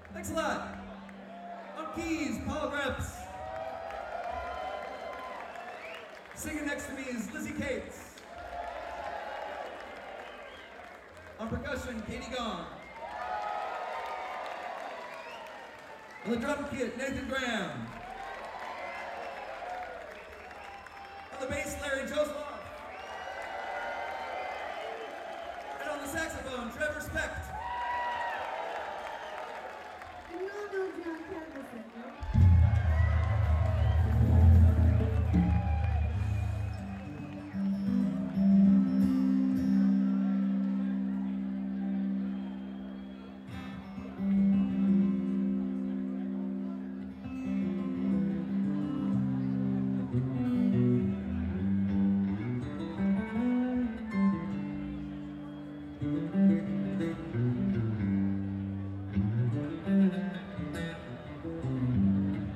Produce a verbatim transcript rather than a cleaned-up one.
Thanks a lot. On keys, Paul Reps. Singing next to me is Lizzie Cates. On percussion, Katie Gong. On the drum kit, Nathan Graham. On the bass, Larry Joseph. And on the saxophone, Trevor Specht. You all know John Patterson, no?